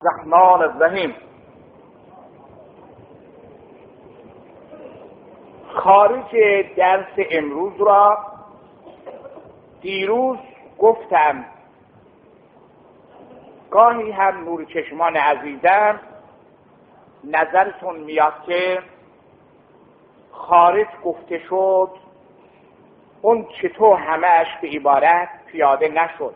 الرحمن الرحیم. خارج درس امروز را دیروز گفتم، گاهی هم نور چشمان عزیزم نظرتون میاد که خارج گفته شد، اون چطور همه‌اش به عبارت پیاده نشد.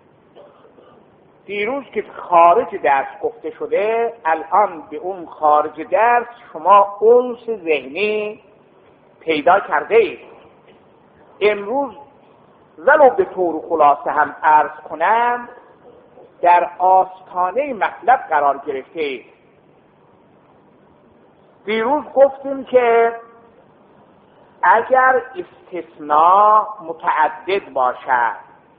دیروز که خارج درس گفته شده، الان به اون خارج درس شما انس ذهنی پیدا کرده اید. امروز ولو به طور خلاصه هم عرض کنم، در آستانه مطلب قرار گرفته اید. دیروز گفتیم که اگر استثناء متعدد باشد،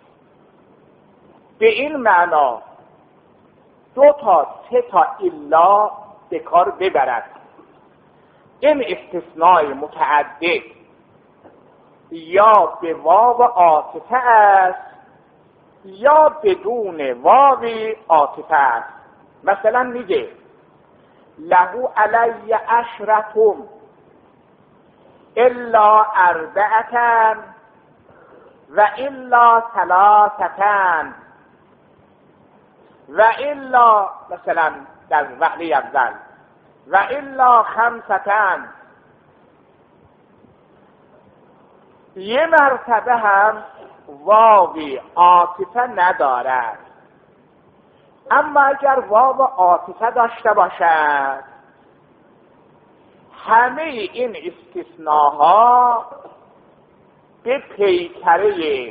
به این معنا 2 تا 3 تا الا به کار ببرد. این استثناء متعدد یا به واو عاطفه است یا بدون واوی عاطفه است. مثلا میگه له علی عشرة الا 4 و الا 3 و الا، مثلا در وحله اول، و الا 5. یه مرتبه هم واوی عاطفه ندارد. اما اگر واو عاطفه داشته باشد، همه این استثناها به پیکره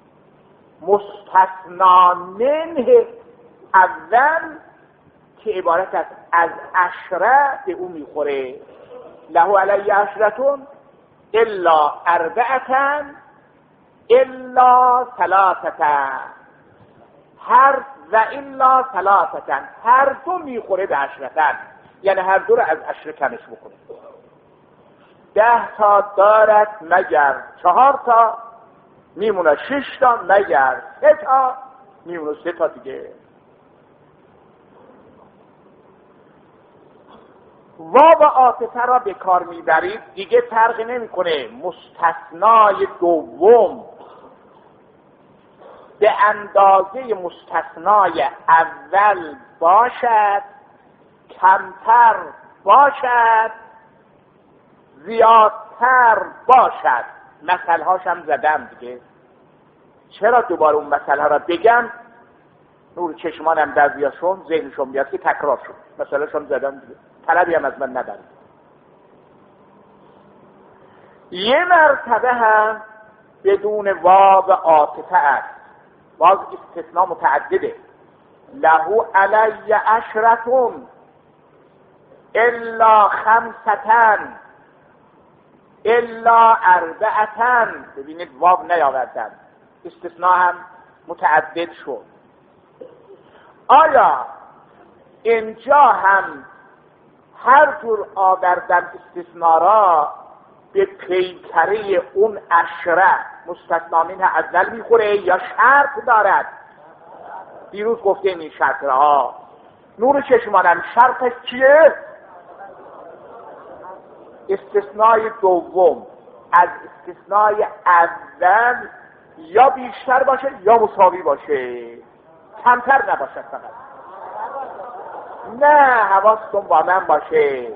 مستثنا منه اول که عبارت است از 10 به اون میخوره. له علی 10 الا 4 الا 3 و الا 3 هر دو میخوره به 10، یعنی هر دو رو از 10 کمش بکنه. 10 تا دارد مگر 4 تا میمونه، 6 تا مگر 3 تا میمونه، 3 تا دیگه. واو عاطفه را به کار میبرید، دیگه فرق نمیکنه مستثنای دوم به اندازه مستثنای اول باشد، کمتر باشد، زیادتر باشد. مثل هاش هم زدم دیگه. چرا دوباره اون مثل ها را بگم؟ نور چشمانم در بیاشون، ذهنشون بیاد که تکرار شد. مثلا شون زدم دیگه، طلبی هم از من ندارید. یه مرتبه هم بدون واو عاطفه است، باز استثناء متعدده. له علی 10 الا 5 الا 4. ببینید واو نیاوردن، استثناء هم متعدد شد. آیا اینجا هم هر جور آوردن استثناء را به پیکره اون 10 مستثنا منه اول میخوره یا شرط دارد؟ دیروز گفتیم این شرط را. نور چشمانم شرطش چیه؟ استثنای دوم از استثنای اول یا بیشتر باشه یا مساوی باشه، کمتر نباشه. فقط نه، حواستون با من باشه،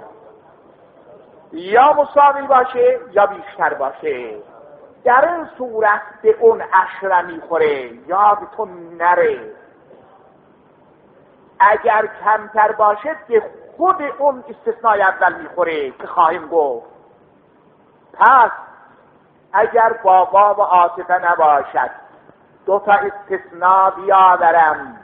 یا مساوی باشه یا بیشتر باشه. در این صورت به اون 10 میخوره، یادتون نره. اگر کمتر باشه به خود اون استثنای اول میخوره که خواهیم گفت. پس اگر با واو عاطفه نباشد، 2 تا استثناء بیاورم،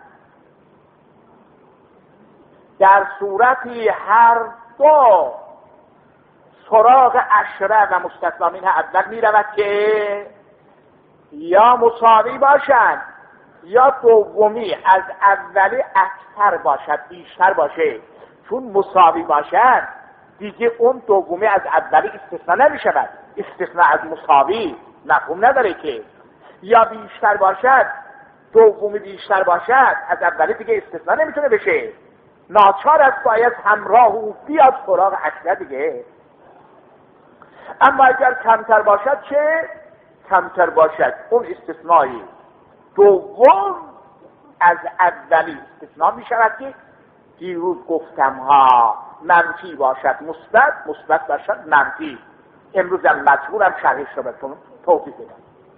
در صورتی هر دو سراغ 10 و مستثنا منه اول میرود که یا مساوی باشد یا دومی از اولی اکثر باشد، بیشتر باشه. چون مساوی باشد دیگه اون دومی از اولی استثنا نمیشود. استثناء از مساوی مفهوم نداره که. یا بیشتر باشد، دومی بیشتر باشد، از اولی دیگه استثنا نمیتونه بشه. ناچار است باید همراه او بیاد سراغ عشره دیگه. اما اگر کمتر باشد چه؟ کمتر باشد اون استثنایی دوم از اولی استثناء می شود که دیروز گفتم ها منفی باشد مثبت، مثبت باشد منفی. امروز هم مجبورم شرحش رو بهتون توضیح بدم.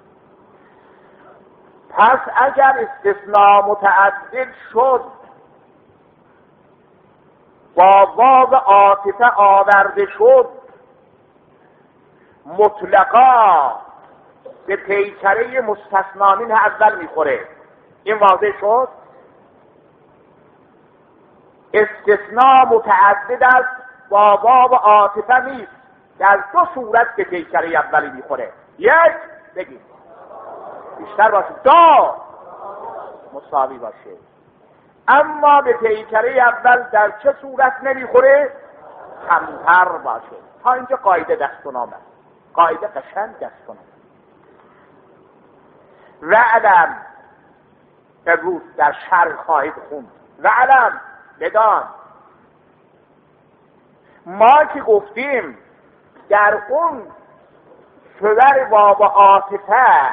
پس اگر استثناء متعدد شد با واو عاطفه آورده شد مطلقا به پیکره مستثنا منه اول میخوره. این واضح شد؟ استثناء متعدد است با واو عاطفه نیست، در دو صورت به پیکره اولی میخوره. یک بگید بیشتر باشه، دو مساوی باشه. اما به پیکره اول در چه صورت نمیخوره؟ کمتر باشه. تا اینجا قاعده دستون آمد، قاعده قشنگ دستون آمد. وعلم امروز در شرح خواهید خوند. وعلم بدان ما که گفتیم در اون صور واو عاطفه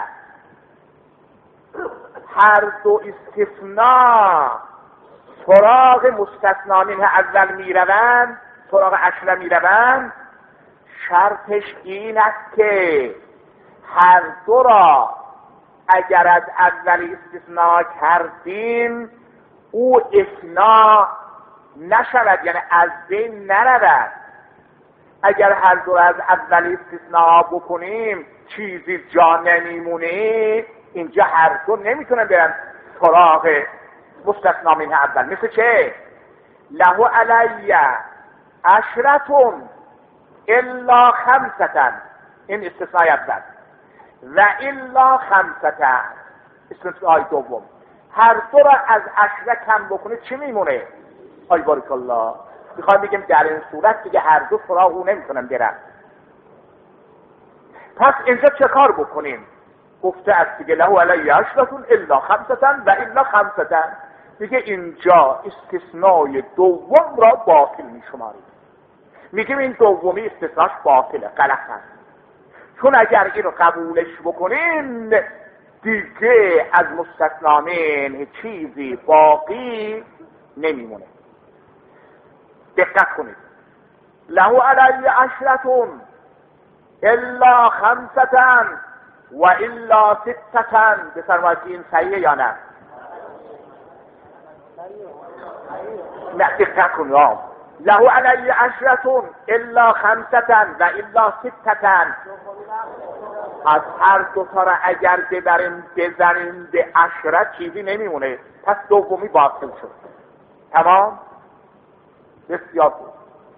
هر دو استثناء سراغ مستثنا منه اول میروند، سراغ عشره میروند. شرطش این است که هر دو را اگر از اول استثناء کردیم او افنا نشود، یعنی از بین نرود. اگر هر دو از اول استثناء بکنیم چیزی جا نمیمونه. اینجا هر دو نمیتونن برن سراغ مستثنا منه اول. مثل چه؟ له علی عشرتون الا خمستن، این استثناء اول. و الا خمستن استثناء دوم. هر دو را از عشره کم بکنه چی میمونه؟ آی بارک الله. میخوایم بگیم در این صورت دیگه هر دو سراغ او نمیتونن برن. پس اینجا چه کار بکنیم؟ گفته است دیگه له علی عشرتون الا خمستن و الا خمستن. دیگه اینجا استثناء دوم را باطل میشماریم. میگیم این دومی استثناش باطله، غلط است. چون اگر این رو قبولش بکنیم دیگه از مستثنا منه چیزی باقی نمیمونه. دقت کنید. له علی عشرتون الا خمستن و الا ستتن. بفرمایید این صحیحه یا نه؟ نه دقت کنید. له علی عشرتون الا خمستن و الا ستتن. از هر دوتا را اگر بزنیم به عشره چیزی نمیمونه. پس دومی باطل شد. تمام؟ بسیار خوب.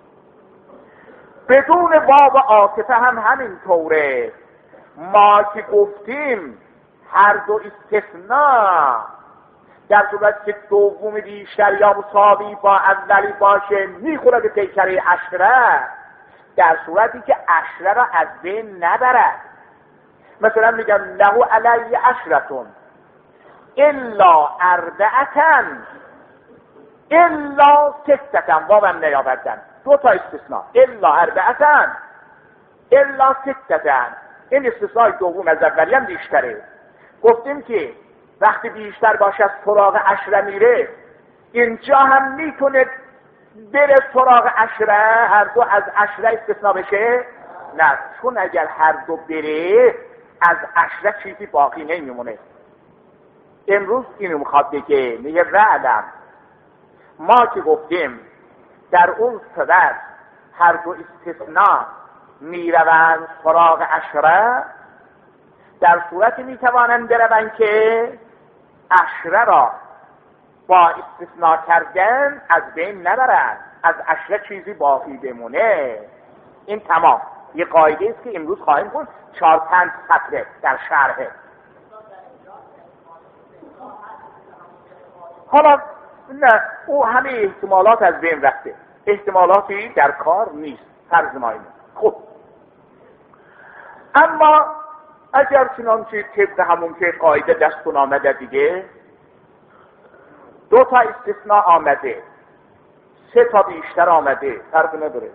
بدون واو عاطفه هم همین طوره. ما که گفتیم هر دو استثناء در صورت که دومی بیشتر یا مساوی با اولی باشه میخوره به پیکره عشره، در صورتی که عشره را از بین نبرد. مثلا میگم له علی عشرتون الا اربعتن الا ستتن. واوم نیاوردن، دو تا استثناء. الا اربعتن الا ستتن. این استثناء دوم از اولی هم بیشتره. گفتیم که وقتی بیشتر باشه سراغ عشره میره، اینجا هم میتونه بره سراغ عشره، هر دو از عشره استثناء بشه؟ نه، چون اگر هر دو بره از عشره چیزی باقی نمیمونه. امروز اینو میخواد بگه، میگه وعلم ما که گفتیم در اون صورت هر دو استثناء میروند سراغ عشره، در صورتی میتوانند بروند که عشره را با استثناء کردن از بین نبرند، از عشره چیزی باقی بمونه. این تمام یه قاعده است که امروز خواهیم خوند، 4-5 سطر در شرحه. حالا نه، او همه احتمالات از بین رفته، احتمالاتی در کار نیست، فرض ما اینه. خب اما اگر چنانچه طبق همون که قاعده دستون آمده دیگه، دو تا استثناء آمده، 3 تا بیشتر آمده، فرق نداره.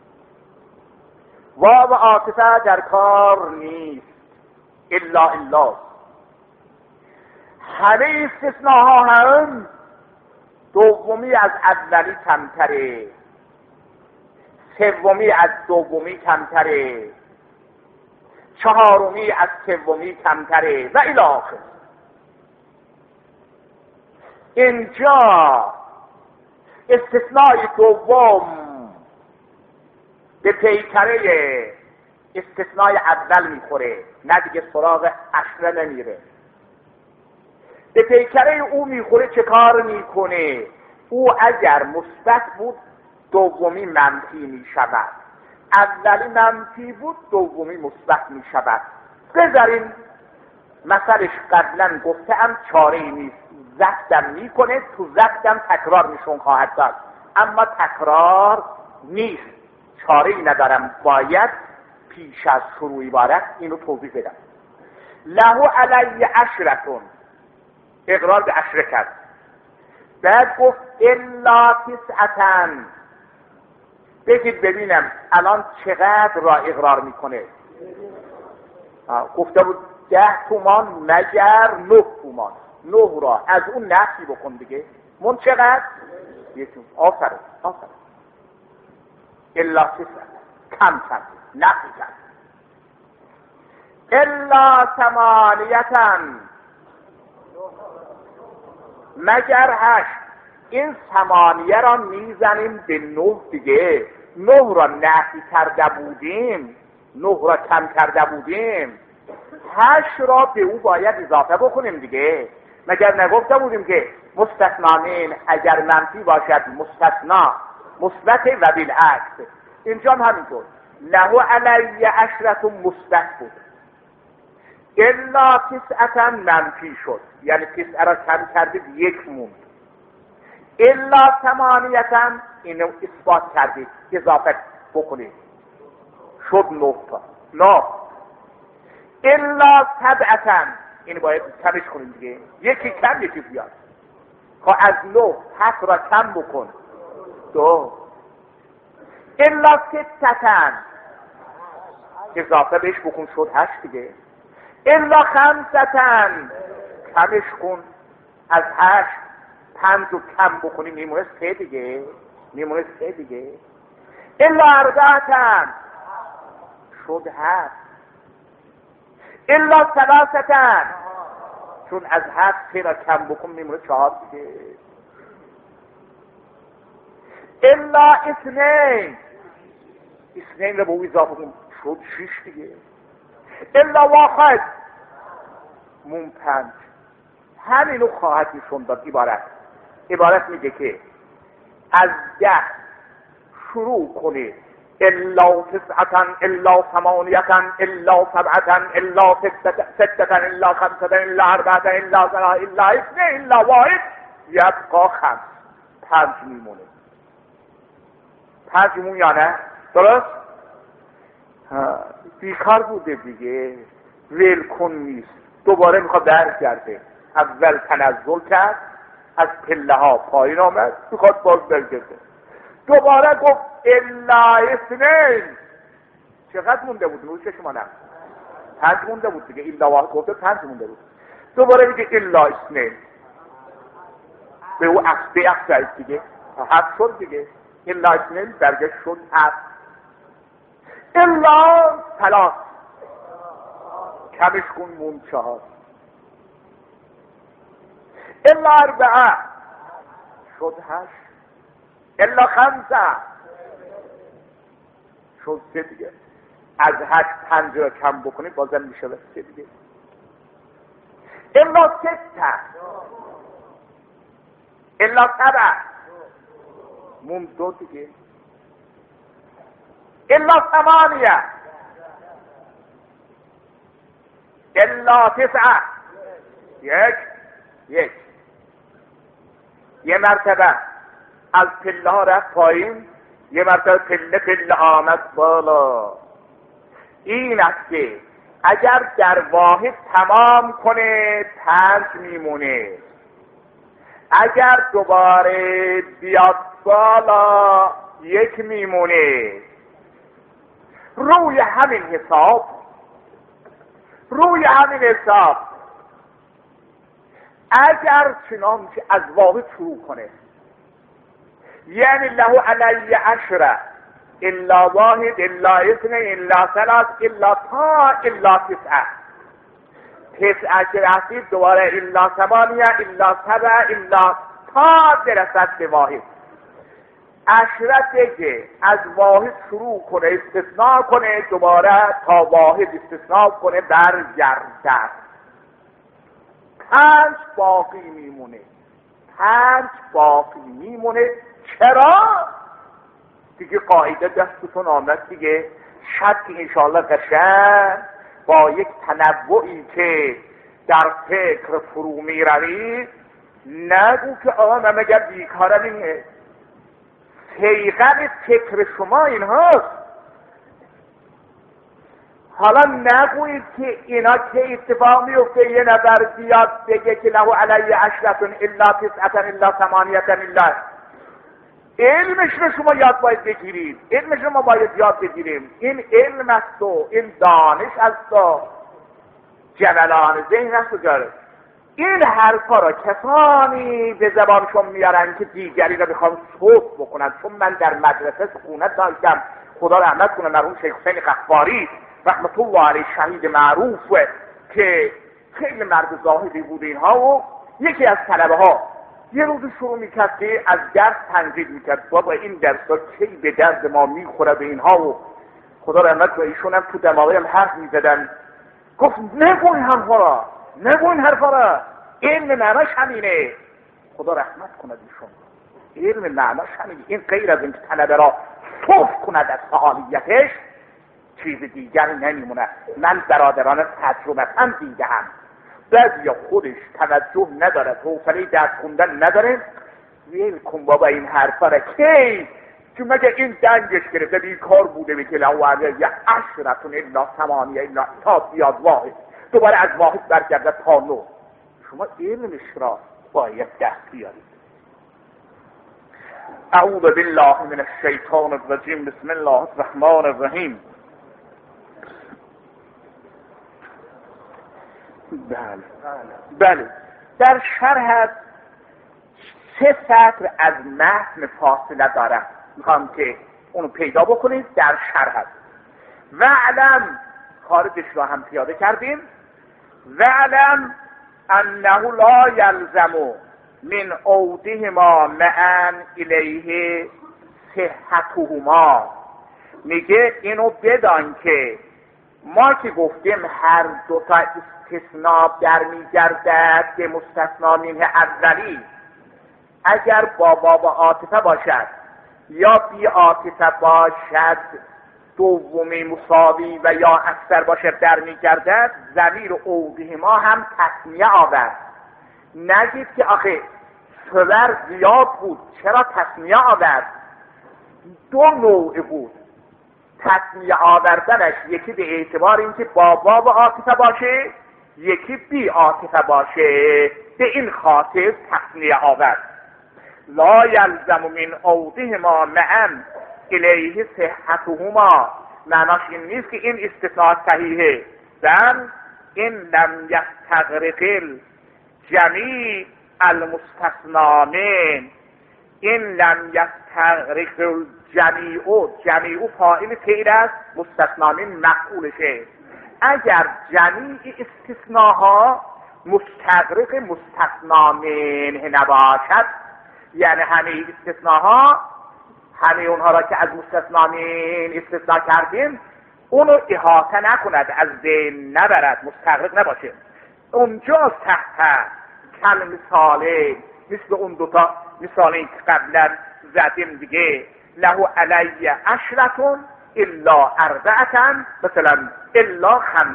واو عاطفه در کار نیست، الا همه استثناها هم دومی از اولی کمتره، سومی از دومی کمتره، چهارمی از سومی کمتره و الی آخر. اینجا استثنای دوم به پیکره استثنای اول میخوره، نه دیگه سراغ عشره نمیره، به پیکره او میخوره. چه کار میکنه؟ او اگر مثبت بود دومی منفی میشود، اولی منفی بود دومی مثبت میشود. بذارین مثلش قبلا گفتم چاره‌ای نیست، زدم میکنه، تو زدم تکرار نشون خواهد داد، اما تکرار نیست، چاره‌ای ندارم، باید پیش از شروع عبارت اینو توضیح بدم. له علی عشرتون، اقرار به عشره کرد، بعد گفت الا تسعتن. بگید ببینم الان چقدر را اقرار میکنه؟ گفته بود 10 تومان مگر 9 تومان، 9 را از اون نفی بکن دیگه، من چقدر؟ یکم. آفرین الا تسعتن، کم کرد، نفی کرد. الا ثمانیتن، مگر 8. این ثمانیه را میزنیم به 9 دیگه، 9 را نفی کرده بودیم، 9 را کم کرده بودیم، 8 را به او باید اضافه بکنیم دیگه. مگر نگفته بودیم که مستثنامین اگر منفی باشد مستثنا مثبت و بالعکس. اینجا هم همینطور، له علی عشرة مثبت بود، الا تسعة منفی شد، یعنی 9 را کم کردید 1 موند. الا ثمانیة اینو اثبات کردید، اضافه بکنید، شد 9 تا. 9. الا 7 اینو باید کمش کنید دیگه، یکی کم یکی بیاد. خب از 9 7 را کم بکن، 2. الا 6 اضافه بهش بکن، شد 8 دیگه. الا 5 کمش کن، از 8 5 رو کم بکنی میمونه 3 دیگه، میمونه 3 دیگه. الا 4 شد 7. الا 3 چون از 7 3 را کم بکن میمونه 4 دیگه. الا 2 را به او اضافه کن، شد 6 دیگه. الا 1 مون 5. همینو خواهد نشون داد. عبارت میگه که از 10 شروع کنه، الا 9 الا 8 الا 7 الا 6 الا 5 الا 4 الا 3 الا 2 الا 1 یبقا 5. 5 میمونه. 5 میمونه یا نه؟ درست؟ بیکار بوده دیگه، ولکن نیست، دوباره میخواد برگرده. اول تنزل کرد، از پله ها پایین آمد، میخواد باز برگرده. دوباره گفت الا 2. چقدر مونده بود؟ نوش شما نه 5 مونده بود دیگه، الا 1 گفته 5 مونده بود. دوباره میگه الا 2 به او اخذ دیگه، 7 شد دیگه. الا 2 برگشت شد 7. الا 3 کمش کن مون 4. الا 4 شد 8. الا 5 شد 3 دیگه. از 8 5 را کم بکنید بازم میشه 3 دیگه. الا 6 الا 7 مون 2 دیگه. الا 8 الا 9 یک. یه مرتبه از پله ها رفت پایین، یه مرتبه پله آمد بالا. این است که اگر در واحد تمام کنه 5 میمونه، اگر دوباره بیاد بالا یک میمونه. روی همین حساب اگر چنانچه از واحد شروع کنه، یعنی له علی عشره الا واحد الا اثنین الا ثلاث الا تا الا تسعه که رسید دوباره الا ثمانیه الا سبع الا تا برسد به واحد. عشرت که از واحد شروع کنه استثناء کنه دوباره تا واحد استثناء کنه برگردد. 5 باقی میمونه. چرا؟ دیگه قاعده دستتون آمد دیگه. شرط انشاءالله قشنگ با یک تنوعی که در فکر فرو می روید نگو که آقا من مگر بیکارم. اینه حقیقت فکر شما این هاست. حالا نگویید که اینا که اتفاق میفته یه نفر بیاد بگه که له علی عشرة الا تسعة الا ثمانیة الا. علمش رو شما یاد باید بگیرید. علمش رو ما باید یاد بگیریم. این علم است و این دانش است و جولان ذهن است و جاره. این حرفا را کسانی به زبانشون میارن که دیگری را بخوام صوت بکنن. چون من در مدرسه سکونت داشتم، خدا رحمت کنه مرحوم شیخ حسین قفاری رحمت الله علیه شهید معروف که خیلی مرد زاهدی بود اینها، و یکی از طلبه ها یه روز شروع میکرد که از درس تنقید میکرد. بابا این درس ها کی به درد ما میخوره به اینها، و خدا رحمت کنه ایشون هم تو دماغیم حرف میزدن. گفت نگو این حرفا را، علم معناش همینه. خدا رحمت کند ایشون. علم معناش همینه. این غیر از اینکه طلبه را صرف کند از فعالیتش چیز دیگری نمیمونه. من برادران تجربه هم دیدم. بعضی خودش توجه نداره، حوصله درس خوندن نداره، ویل کن بابا این حرفا را کی، چون مگه این دنگش گرفته بیکار بوده به که لوعه یه عشرتون الا ثمانیه الا تا بیاد واحد دوباره از واحد برگرده تا 9. شما علمش را باید دست بیارید. اعوذ بالله من الشیطان الرجیم. بسم الله الرحمن الرحیم. بله در شرح 3 سطر از متن فاصله داره، میخوام که اونو پیدا بکنید. در شرح وعلم، خارجش رو هم پیاده کردیم، وعلم انه لا یلزم من عودهما معا الیه صحتهما. میگه اینو بدان که ما که گفتیم هر دو تا استثناء در میگردد به مستثنا منه اولی، اگر با باب عاطفه باشد یا بی عاطفه باشد دومی مساوی و یا اکثر باشد در میگردد. ضمیر عوده ما هم تثنیه آورد. نگید که آخه صور زیاد بود چرا تثنیه آورد. 2 نوع بود تثنیه آوردنش، یکی به اعتبار اینکه با باب عاطفه باشه، یکی بی عاطفه باشه. به این خاطر تثنیه آورد. لا یلزم من عودهما معا الیه صحتهما. معناش این نیست که این استثناء صحیحه، بل این لم یستغرق الجمیع المستثنا من. این لم یستغرق جمیع فاعل فعل است، مستثنا من مفعولشه. اگر جمیع استثناها مستغرق مستثنا منه نباشد، یعنی همه استثناها، همه اونها را که از مستثنا من استثنا کردیم اونو احاطه نکند، از بین نبرد، مستغرق نباشه. اونجا تحت کل مثاله مثل اون 2 تا مثالی که قبلا زدیم دیگه، له علی عشرة الا 4 مثلا الا 5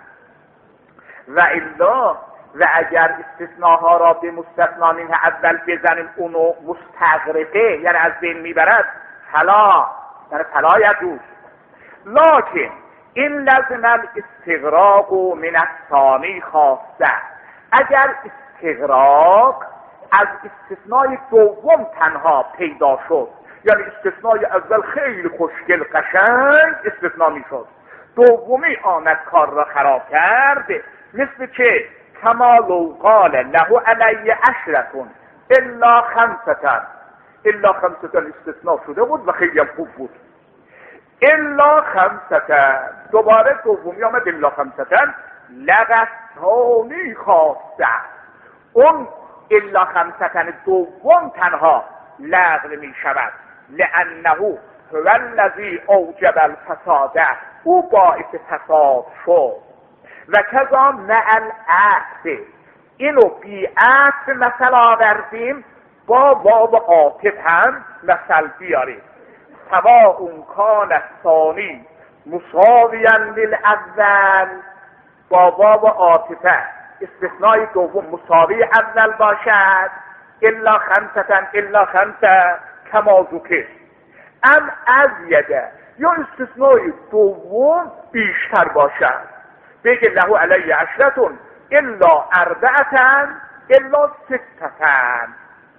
و الا. و اگر استثناها را به مستثنا منه اول بزنیم اونو مستغرقه یعنی از بین میبرد، فلا یعنی فلا یجوز. لکن این لازم الاستغراق من الثانی خاصه. اگر استغراق از استثنای دوم تنها پیدا شد، یعنی استثنای اول خیلی خوشگل قشنگ استثنا می شد، دومی آمد کار را خراب کرد. مثل که کما لو قال له علی عشرة الا خمسة، الا خمسة استثنا شده بود و خیلی هم خوب بود. الا خمسة دوباره دومی آمد الا خمسة، لغتانی خواسته، اون الا خمسة دوم تنها لغو می شود، لانه هو الذی اوجب الفساد، او باعث فساد شد. و کذا مع العطف، اینو بی عطف مثل آوردیم، با واو عاطف هم مثل بیاریم. سواء کان الثانی مساویا للاول، با واو عاطفه استثنای دوم مساوی اول باشد، الا خمسة الا خمسة کما ذکر. ام ازید، یا استثنای دوم بیشتر باشد، بگه له علی عشرة الا اربعة الا ستة،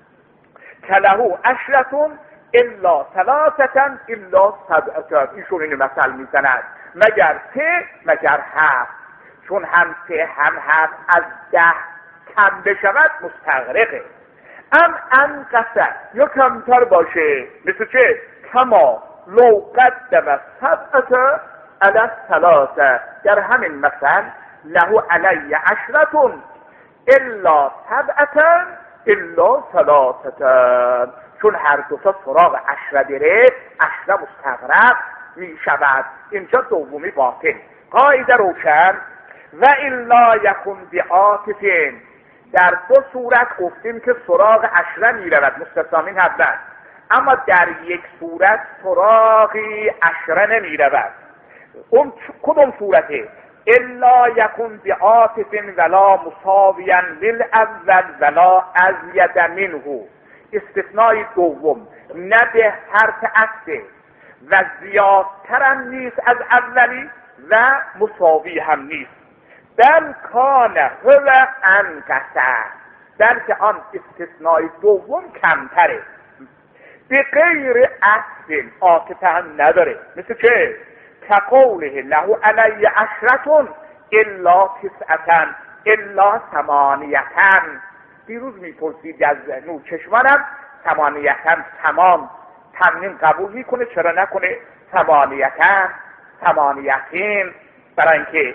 کله عشرة الا ثلاثة الا سبعة. ایشون این مثل میزند، مگر سه مگر هفت، چون هم سه هم هفت از 10 کم بشود مستغرقه. ام انقص، یا کمتر باشه، مثل چه؟ کما لو قدم سبعة علی الثلاثة، در همین مثل له علی عشرة الا سبعة الا ثلاثة، چون هر دوتا سراغ عشره بره، عشره مستغرق می شود. اینجا دومی باطل. قاعده روشن. و الا یکن بعاطفین، در دو صورت گفتیم که سراغ عشره می رود، مستثنا من حدن، اما در یک صورت سراغی عشره نمی رود. اون کدوم صورته؟ الا یکن بعاطفین ولا مساویا للاول ولا ازید منه، استثنای دوم نه به حرف عطف و زیادتر هم نیست از اولی و مساوی هم نیست. بل کان هو انقص، بلکه آن استثنای دوم کمتره، به غیر عطف، عاطفه هم نداره. مثل چه؟ کقوله له علی عشرة الا تسعة الا ثمانیة. دیروز میپرسید از نورچشمانم، ثمانیتن تمام تمنین قبول میکنه، چرا نکنه ثمانیتن ثمانیتین؟ برای اینکه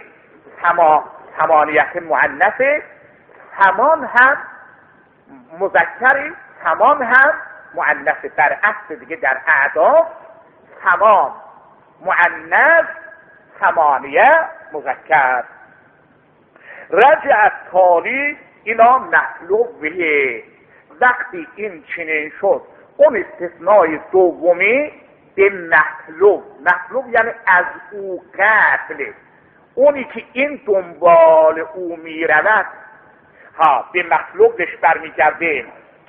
ثمانیت مؤنثه، ثمان هم مذکری، ثمان هم مؤنثه. در اصل دیگه در اعداد ثمان مؤنث، ثمانیه مذکر. رجع التالی اینا مطلوبه. وقتی این چنین شد، اون استثنای دومی به مطلوب یعنی از او قبل، اونی که این دنبال او میرود به مطلوبش برمیگرده.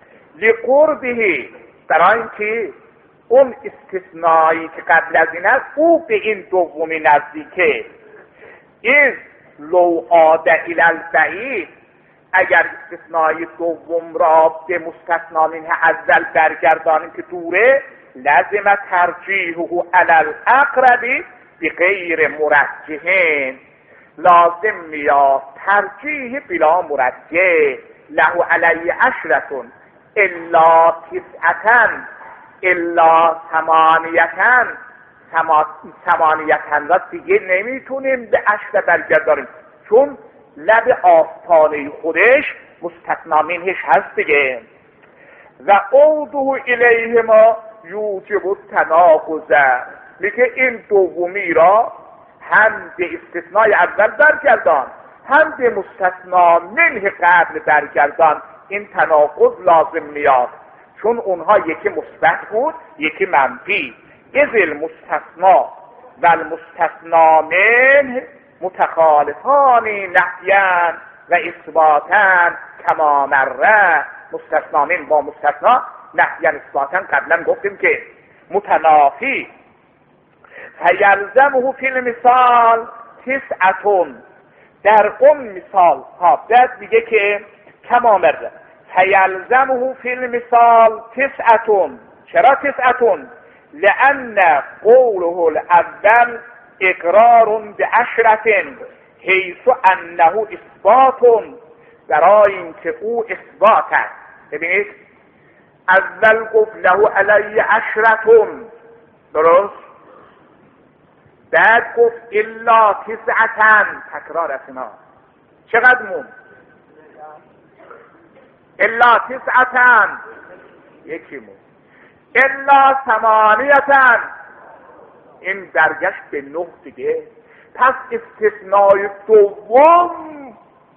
لقربه، برای اینکه اون استثنایی که قبل از این است او به این دومی نزدیکه. این لو عاد الی البعید، اگر استثنای دوم را به مستثنا منه اول برگردانیم که دوره، لازم ترجیحه علی الاقرب بغیر مرجح، لازم میاد ترجیح بلا مرجح. له علی عشرة الا تسعة الا ثمانیة را دیگه نمیتونیم به عشره برگرداریم، چون لب آستانه خودش مستثنا منهش هست دیگه. و عوده الیهما یوجب التناقض، میگه این دومی را هم به استثنای اول برگردان، هم به مستثنا منه قبل برگردان، این تناقض لازم میاد، چون اونها یکی مثبت بود یکی منفی. اذ المستثنا و المستثنا منه متخالفان نفیاً و اثباتاً کما مره. مستثنا من با مستثنا نفیاً اثباتاً قبلا گفتیم که متنافی. فیلزمه فی المثال تسعة، در اون مثال بعد میگه که کما مره فیلزمه فی المثال تسعتون. چرا تسعتون؟ لأن قوله الاول اقرار بعشرة حیث انه اثبات، برای اینکه او اثبات است. ببینید اول گفت له علی عشرتون، درست؟ بعد گفت الا تسعتن، تکرار است اینا. چقدر مون؟ الا تسعتن، یکی مون. الا ثمانیتن، این درگشت به 9 دیگه. پس استثنای دوم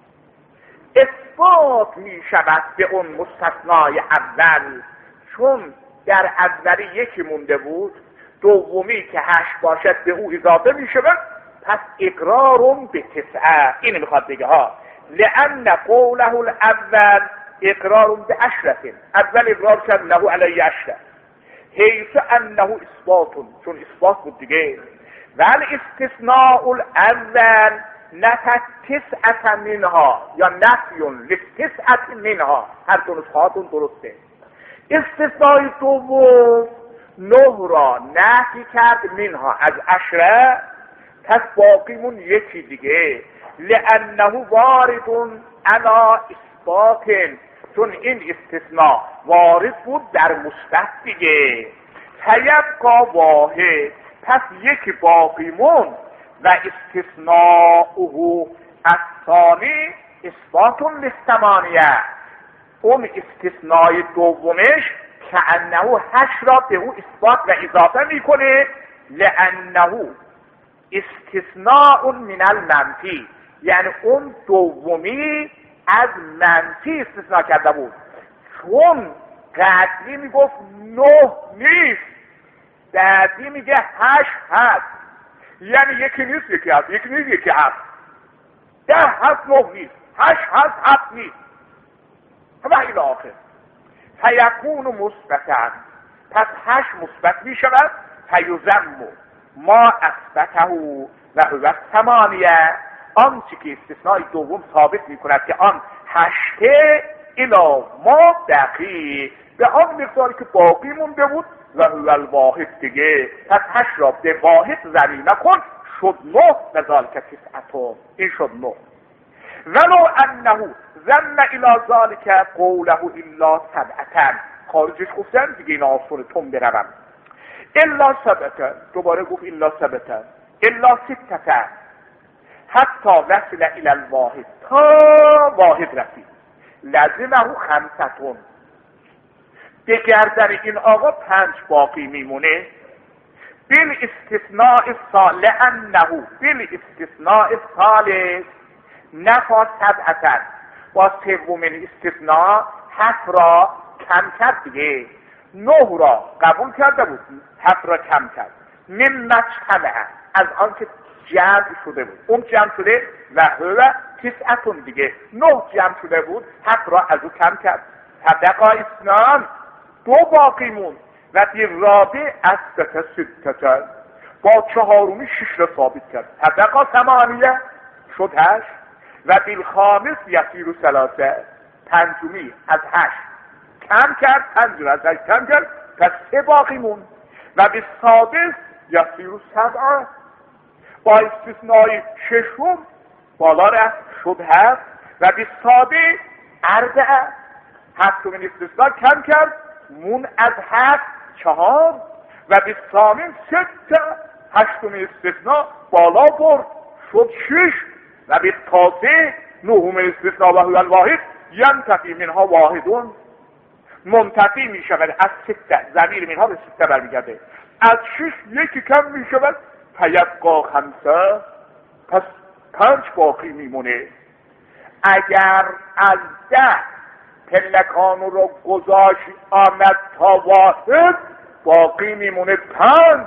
اثبات می شود به اون مستثنای اول، چون در اولی یکی مونده بود، دومی که 8 باشد به او اضافه می شود، پس اقرار به تسعه. اینو میخواد بگه ها. لأن قوله الاول اقرار به عشرة، اول اقرار کرد له علی عشرة حیث انه اثبات، چون اثبات بود دیگه. ولی استثناء الاول نفت تسعة منها یا نفیون لتسعة منها، هر دو نسخهاتون درسته. استثناء دوم 9 را نفی کرد منها از عشره، پس باقیمون یکی دیگه. لأنه وارد علی اثبات، چون این استثناء وارد بود در مثبت دیگه. فیبقا واحد، پس یکی باقیمون. و استثناؤه الثانی اثبات للثمانیه، اون استثناء دومش که انه 8 را به او اثبات و اضافه میکنه. لانه استثناء من المنفی، یعنی اون دومی از منفی استثناء کرده بود. چون قدری میگفت 9 نیست، بعدی میگه 8 هست، یعنی یکی نیست یکی هست، یکی نیست یکی هست، 10 هست 9 نیست، 8 هست 7 نیست و الی آخر. فیکون مثبتا، پس 8 مثبت می شود. فیضم ما اثبته و هو 8، آنچه که استثناء دوم ثابت می کند که آن 8 الی ما بقی، به آن مقداری که باقی مونده بود. و هو الواحد دیگه، پس 8 را به واحد ضمیمه کن، شد 9 و ذالک تسعة، این شد 9. ولو انه ضم الی ذالک قوله الا 7، خارجش گفتن دیگه این آسون تون بروم. الا 7، دوباره گفت الا 7، الا 6، حتی وصل الی الواحد، تا واحد رسید. لازمه 5، به گردن این آقا 5 باقی میمونه. بل استثناء الثالث، لانه بل استثناء الثالث نفا 7، با سومین استثناء 7 را کم کرد دیگه. 9 را قبول کرده بود، 7 را کم کرد. مما اجتمع، از آن که جمع شده بود، اون جمع شده و هو 9 دیگه. 9 جمع شده بود، 7 را از او کم کرد. فبقا 2 باقی موند. و بالرابع اثبت 6، با 4 6 را ثابت کرد. فبقا 8 شد 8. و بالخامس یصیر 3، 5 از 8 کم کرد، 5 را از 8 کم کرد، پس 3 باقی موند. و بالسادس یصیر 7، با استثنای 6 بالا رفت، شد 7. و بالسابع 4، 7 استثناء کم کرد، مون از 7 4. و بالثامن 6، 8 استثناء بالا برد، شد 6. و بالتاسع 9 استثناء و هو الواحد ینتفی منها واحدون، منتفی می شود از 6، ضمیر منها به 6 برمیگرده. از 6 یکی کم می شود، فیبقا 5، پس 5 باقی میمونه. اگر از 10 پلکان رو گذاشت آمد تا واحد، باقی میمونه 5.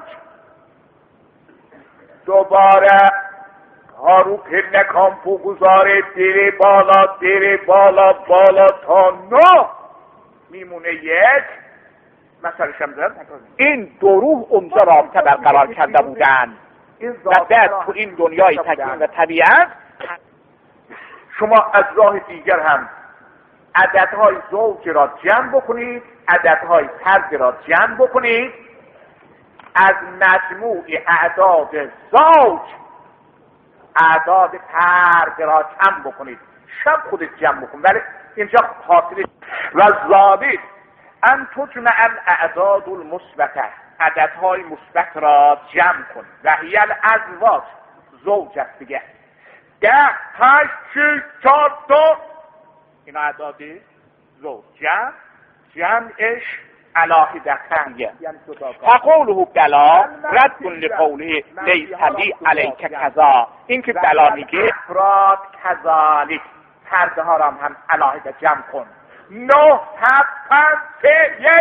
دوباره هارو پلکان بگذاره، بره بالا بالا تا 9 میمونه 1. مثلا شمزن این 2 روح اونجا رابطه برقرار کرده بودن و بعد تو این دنیای تکوین و طبیعت شما از راه دیگر هم عددهای زوج را جمع بکنید، عددهای فرد را جمع بکنید، از مجموع اعداد زوج اعداد فرد را کم بکنید. شب خودت جمع بکن، ولی اینجا حاصل و ضابط ان تجمع الاعداد المثبته، عددهای مثبت را جمع کن. و هی الازواج، زوج است دیگه. 10 8 6 4 2 این اعداد زوج جمعش علاهدتن، یعنی فقوله بلا رد لقوله لیس لی علیک کذا، این که بلا میگه افراد کذالک، فرده ها را هم علاهده جمع کن. 9 7 5 3 1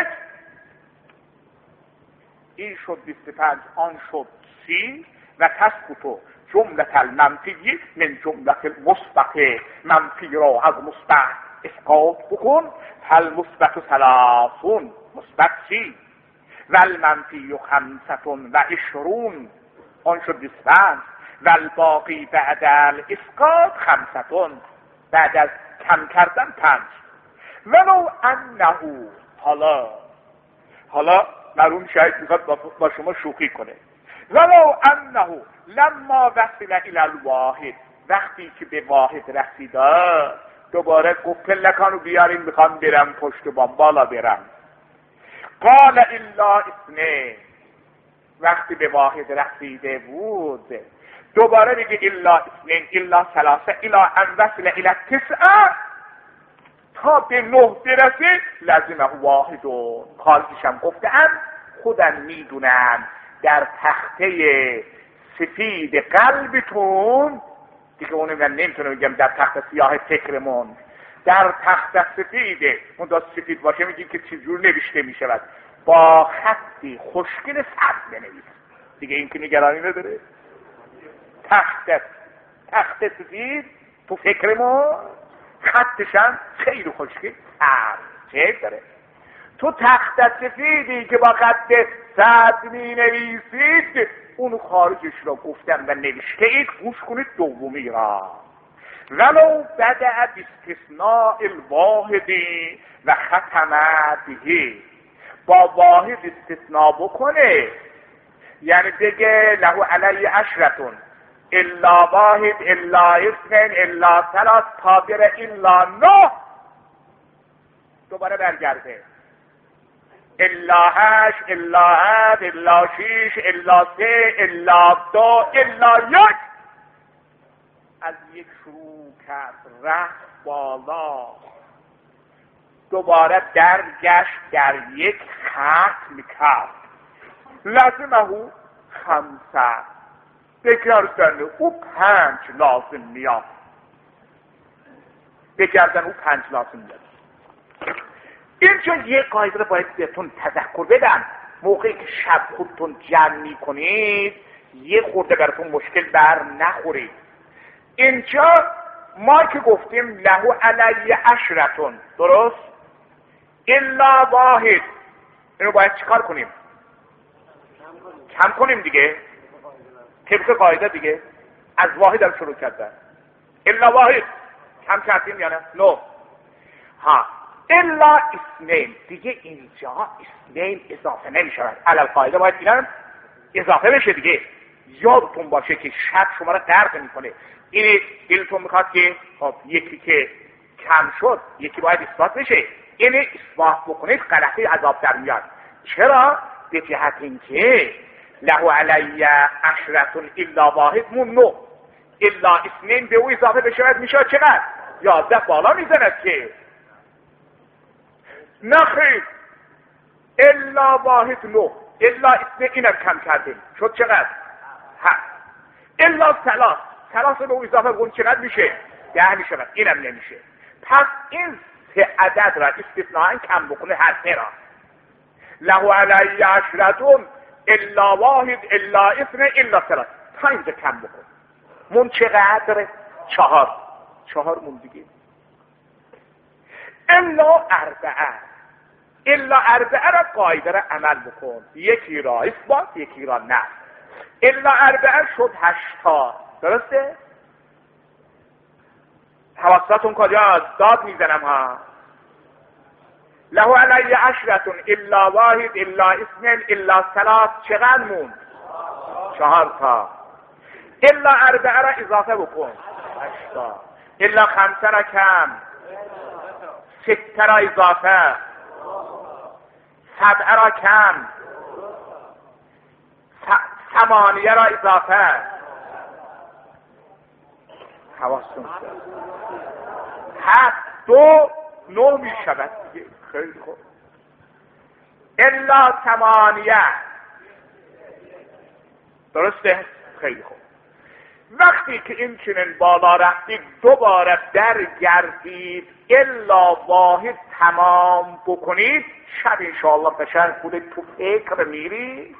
این شد 25 آن شد 30 و تسکتو جملت المنفی من جملت المثبت، منفی را از مثبت اسقاط بکن. فالمثبت 30 مثبت 30 و المنفی 25 آن شد 25 و الباقی بعد الاسقاط 5 بعد از کم کردن 5. ولو انه حالا مرون شاید میخواد با شما شوخی کنه. ولو انه لما وصل الى الواحد، وقتی که به واحد رسیده دوباره گفت پلکانو بیارین میخوام برم پشت بام بالا برم. قال الا اثنین، وقتی به واحد رسیده بود دوباره میگه الا اثنین الا ثلاثه الا ان وصل الى 9 تا به 9 برسه لازمه واحدون. قالشم گفتم خودم میدونم در تخته سفید قلبتون دیگه، اونو من نمیتونم بگم در تخت سیاه فکرمون، در تخت سفید اون دا سفید باشه میگیم که چجور نوشته میشود، با خطی خوشگل سبز بنویس دیگه، این که نگرانی نداره. تخت سفید تو فکرمون خطشم خیلی خوشگل سبز چه داره. تو تخت سفیدی که با خط سبز می نویسید اونو خارجش را گفتم و نوشته اید، گوش کنید دومی را. ولو بدأ باستثناء الواحدی و ختم به، با واحد استثناء بکنه، یعنی بگه له علی 10 الا واحد الا اثنین الا ثلاث تا بره الا 9، دوباره برگرده الا 8 الا 7 الا 6 الا 3 الا 2 الا 1، از یک شروع کرد رفت بالا، دوباره درگشت در یک ختم کرد. لازمه 5 بگردن او 5 لازم میاد، بگردن او 5 لازم میاد. اینجا یه قاعده رو باید بهتون تذکر بدم، موقعی که شب خودتون جمع میکنید یه خورده براتون مشکل بر نخورید. اینجا ما که گفتیم له علی 10 درست الا واحد، اینو باید چیکار کنیم؟ کم کنیم دیگه، طبق قاعده دیگه. از واحد هم شروع کردن، الا واحد کم کردیم یا نه؟ نو. ها الا اثنین دیگه، اینجا اثنین اضافه نمی شود، علل قاعده باید اینم اضافه بشه دیگه. یادتون باشه که شب شما را درد میکنه. این دلتون میخواد که خب یکی که کم شد یکی باید اثبات بشه، این اثبات بکنید غلطی عذاب در میاد. چرا؟ به جهت اینکه له علی 10 الا واحد مون 9 الا اثنین به او اضافه بشه میشه چقدر؟ 11 بالا میزند که نخیر الا واحد 9 الا اثنین اینم کم کردیم شد چقدر؟ 7 الا ثلاث به او اضافه بکن چقدر میشه؟ 10 میشه، اینم نمیشه. پس این 3 عدد را استثناء کم بکنه، هر 3 را له علی 10 الا واحد الا اثنین الا ثلاث، تا اینجا کم بکن. مون چقدر؟ 4 مون دیگه. الا 4 را قاعده را عمل بکن، یکی را اثبات یکی را نه. الا 4 شد 8 درسته؟ حواستون کجاست؟ داد میزنم ها. له علی عشرة الا واحد الا اثنين الا ثلاث. چقدر مون؟ 4 تا. الا 4 را اضافه بکن 8 تا. الا 5 را کم 6 را اضافه 7 را کم 8 را اضافه. حواستون 7 2 9 می شود. خیلی خوب. الا 8. درسته؟ خیلی خوب. وقتی که این چنین بالا رفتید دوباره درگردید الا واحد تمام بکنید. شب انشاءالله قشنگ خودت تو فکر میری،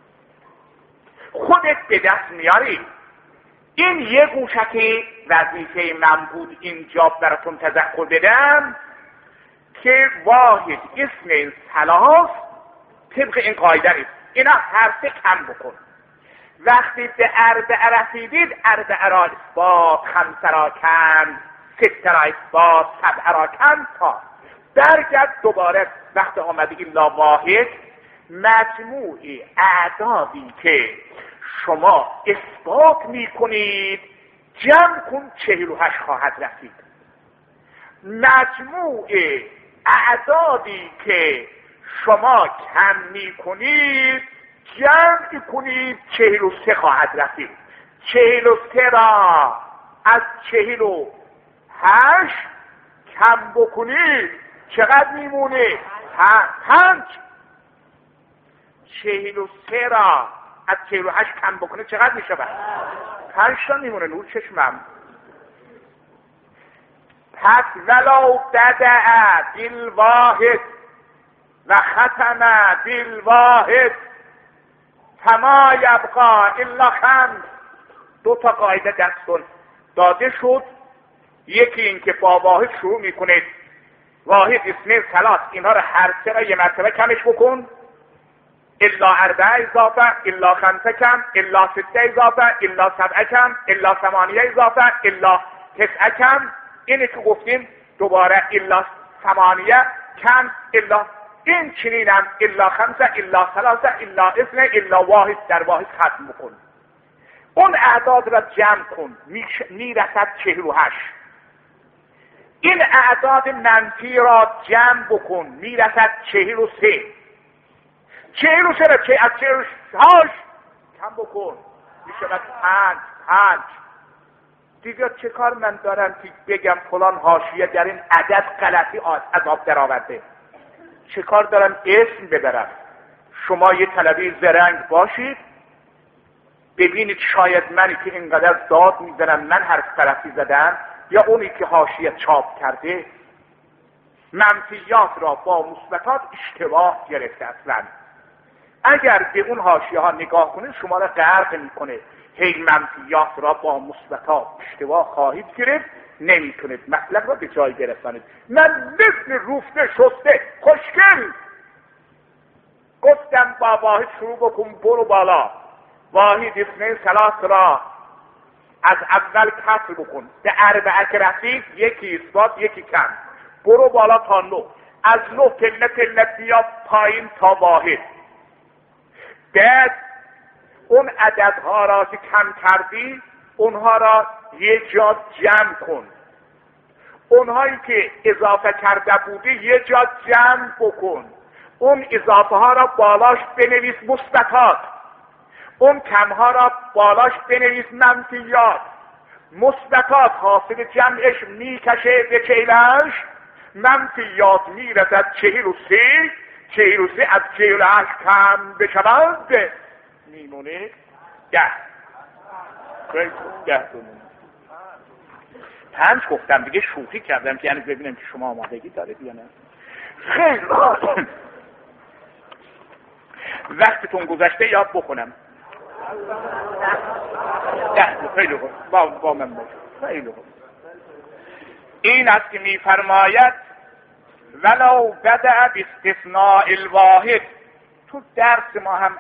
خودت به دست میاری. این یه گوشکی وظیفه من بود اینجا براتون تذکر بدم که واحد اسم ثلاث طبق این قاعده است. اینا هر سه کم بکن. وقتی به 4 رسیدید 4 را اثبات، 5 را کم، 6 را اثبات، 7 را کم تا درگرد دوباره. وقت آمده الا واحد مجموع اعدادی که شما اثبات میکنید جمع کن 48 خواهد رسید. مجموع اعدادی که شما کم میکنید جمع کنید 43 خواهد رسید. 43 را از 48 کم بکنید چقدر میمونه؟ 5. 43 را از 48 کم بکنید چقدر میشه؟ 5 تا میمونه. نور چشمم. پس ولو بدأ بالواحد و ختم بالواحد فما یبقا الا 5. 2 تا قاعده دستون داده شد. یکی این که با واحد شروع میکنید، واحد اسم ثلاث، اینها رو هر سه را یه مرتبه کمش بکن. الا 4 اضافه، الا 5 کم، الا 6 اضافه، الا 7 کم، الا 8 اضافه، الا 9 کم. اینه که گفتیم دوباره الا 8 کم، الا این چنینم الا 5 الا 3 الا 2 الا واحد در واحد ختم بکن. اون اعداد را جمع کن میرسد 48. این اعداد منفی را جمع بکن میرسد 43. 43 را از 48 کم بکن میشود 5. دیگه چه کار من دارم که بگم فلان حاشیه در این عدد غلطی عذاب در آورده؟ چه کار دارم اسم ببرم؟ شما یه طلبه زرنگ باشید ببینید شاید منی که اینقدر داد میزنم من حرف غلطی زدم یا اونی که حاشیه چاپ کرده منفیات را با مثبتات اشتباه گرفته. اصلا اگر به اون حاشیه ها نگاه کنید شما را غرق میکنه. هی منفیات را با مثبتات اشتباه خواهید گرفت، نمیتونید مطلب را به جای برسانید. من مثل روفته شسته خوشگل گفتم با واحد شروع بکن برو بالا. واحد اسم ثلاث را از اول کسر بکن. به 4 که رسید یکی اثبات یکی کم. برو بالا تا 9. از 9 پله بیا پایین تا واحد. بعد اون عددها را که کم کردی اونها را یه جا جمع کن. اونهایی که اضافه کرده بودی یه جا جمع بکن. اون اضافه ها را بالاش بنویس مثبتات، اون کمها را بالاش بنویس منفیات. مثبتات حاصل جمعش میکشه به 48، منفیات میرسد 43. 43 از 48 کم بشود میمونه 10. 10 بمونه. 5 گفتم دیگه، شوخی کردم که یعنی ببینم که شما آمادگی دارید یا نه. خیلی وقتتون گذشته یاد بکنم. 10 خیلی خوب با من باشه. خیلی خوب. این است که میفرماید ولو بدأ باستثناء الواحد. تو درس ما هم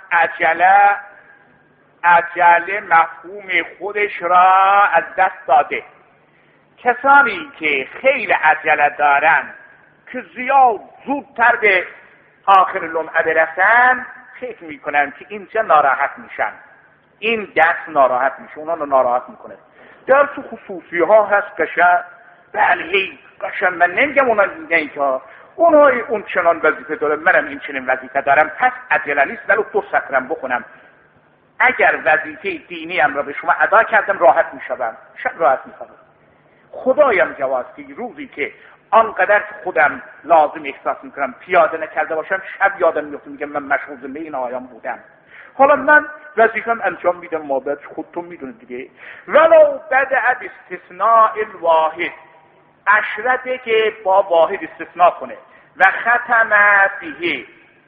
عجله مفهوم خودش را از دست داده. کسانی که خیلی عجله دارن که زیاد زودتر به آخر لمعه برسن فکر میکنن که اینجا ناراحت میشن، این دست ناراحت میشه، اونا رو ناراحت میکنه. در تو خصوصی ها هست قشن، بله قشن، من نمیگم اونا اینجا اون چنان وظیفه داره، منم این چنین وظیفه دارم، پس عجله نیست ولو 2 سطرم بخونم. اگر وظیفه دینی ام را به شما ادا کردم راحت میشم، شب راحت میشم. خدایم جواستی روزی که آنقدر که خودم لازم احساس میکنم پیاده نکرده باشم، شب یادم میفته میگم من مشغول زندگی این آیام بودم. حالا من وظیفم انجام میدم، مابد خودتون میدونید دیگه. ولو بدأ باستثناء الواحد، اشرته که با واحد استثناء کنه و ختم به،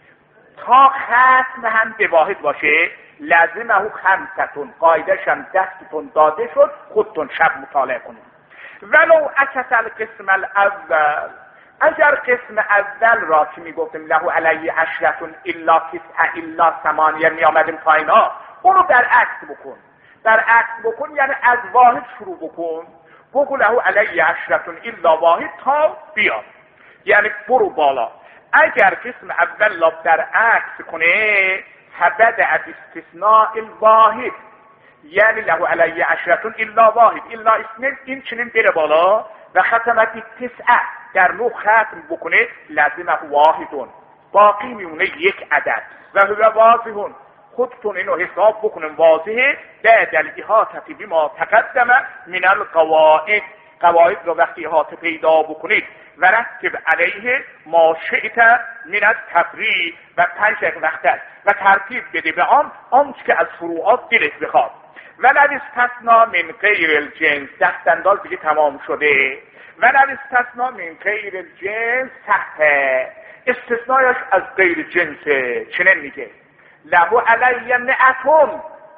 تا ختم هم به واحد باشه، لازمه خمستون، قاعدش هم دستتون داده شد، خودتون شب مطالعه کنید. ولو اکس القسم الاول، اگر قسم اول را که میگفتیم له علی 10 الا 9 الا 8 می آمدیم پایینا، اونو برعکس بکن. برعکس بکن یعنی از واحد شروع بکن، بگو له علی 10 الا واحد تا بیاد، یعنی برو بالا. اگر قسم اول را برعکس کنه فبدأ باستثناء الواحد، یعنی له علی 10 الا واحد الا 2، این چنین بره بالا و ختم به 9 در 9 ختم بکنه، لازمه واحدون، باقی میمونه 1 عدد و هو واضحون. خودتون اینو حساب بکنن واضحه. بعد الاحاطه بما تقدم من القواعد، قواعد رو وقتی احاطه پیدا بکنید و رتب علیه ما شئت من التفریع، و 5 وقت است و ترتیب بده به آنچه که از فروعات دلت بخواد. ولو استثناء من غیر الجنس، دست انداز دیگه تمام شده. ولو استثناء من غیر الجنس صحه، استثنایش از غیر جنسه. چنین میگه له علی 100،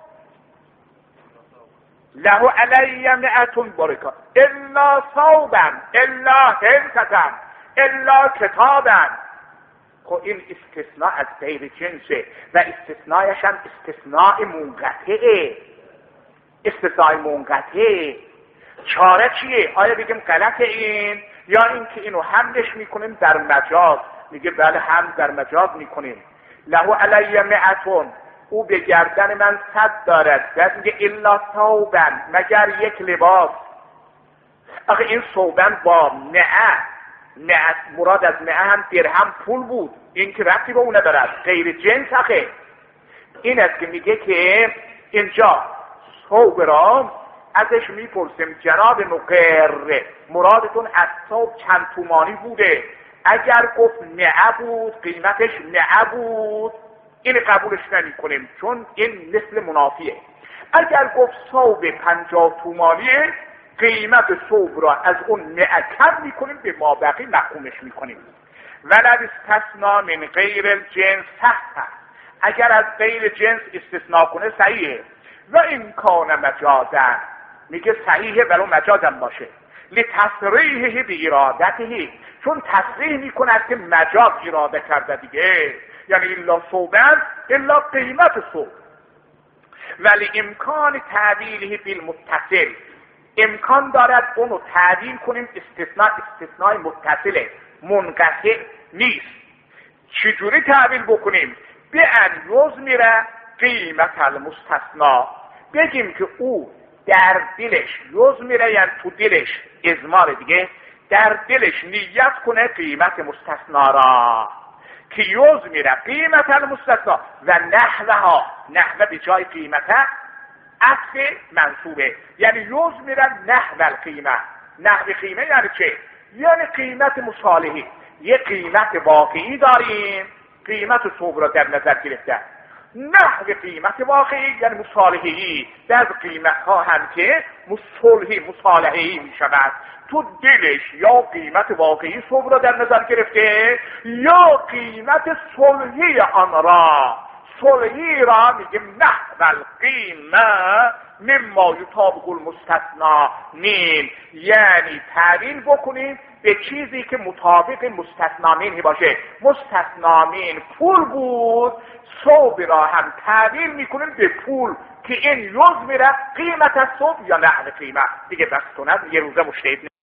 له علی 100 برکات الا صوبا الا هلتتم الا کتابا. خب این استثناء از غیر جنسه و استثنایش هم استثناء منقطعه. استثناء منقطع چاره چیه؟ آیا بگیم غلط این، یا اینکه اینو حملش میکنیم در مجاز؟ میگه بله هم در مجاز میکنیم. له علی 100، او به گردن من 100 دارد. بعد میگه الا ثوبا، مگر 1 لباس. آخه این ثوبا با 100 مراد از 100 هم درهم پول بود، این که ربطی با اون ندارد، غیر جنس. آخه این است که میگه که اینجا ثوب را ازش میپرسیم جناب نقر، مرادتون از ثوب چند تومانی بوده؟ اگر گفت 100 بود، قیمتش 100 بود، این قبولش نمی کنیم چون این مثل منافیه. اگر گفت ثوب 50 تومانیه، قیمت ثوب را از اون 100 کم میکنیم، به مابقی محکومش میکنیم. ولو استثناء من غیر الجنس صح، اگر از غیر جنس استثناء کنه صحیحه. و این کان مجازا، میگه صحیحه ولو مجازم باشه، لتصریحه به ارادته، چون تصریح میکنه که مجاز اراده کرده دیگه، یعنی الا صوبن الا قیمت صوب. ولی امکان تعبیله بالمتصل، امکان دارد اونو تعبیل کنیم استثناء متصله، منقطع نیست. چجوری تعبیل بکنیم؟ به ان یضمر قیمت المستثنا، بگیم که او در دلش، یضمر یعنی تو دلش، اضمار دیگه، در دلش نیت کنه قیمت مستثنا را، که یضمر قیمت المستثنا و نحوها، نحوه به جای قیمته اصل منصوبه، یعنی یضمر نحو القیمه. نحو قیمه یعنی چه؟ یعنی قیمت مصالحی. یه قیمت واقعی داریم، قیمت ثوب را در نظر گرفته. نحو قیمت واقعی یعنی مصالحی، در قیمت ها هم که مصالحی می شود، تو دلش یا قیمت واقعی ثوب را در نظر گرفته یا قیمت صلحی آن را. صلحی را میگیم نحو القیمه مما یطابق المستثنا من، یعنی تعبیر بکنیم به چیزی که مطابق مستثنا منه باشه. مستثنا من پول بود، ثوب را هم تعبیر میکنیم به پول، که این یضمر قیمت ثوب یا نحو قیمه. دیگه بس کنه یه روزه مشتهد